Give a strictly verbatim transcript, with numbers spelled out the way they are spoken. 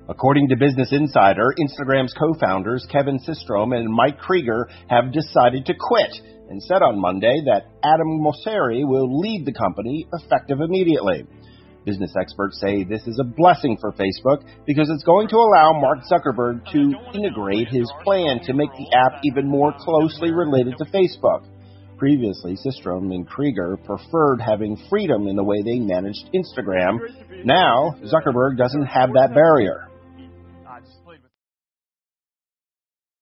According to Business Insider, Instagram's co-founders Kevin Systrom and Mike Krieger have decided to quit and said on Monday that Adam Mosseri will lead the company effective immediately. Business experts say this is a blessing for Facebook because it's going to allow Mark Zuckerberg to integrate his plan to make the app even more closely related to Facebook. Previously, Systrom and Krieger preferred having freedom in the way they managed Instagram. Now, Zuckerberg doesn't have that barrier.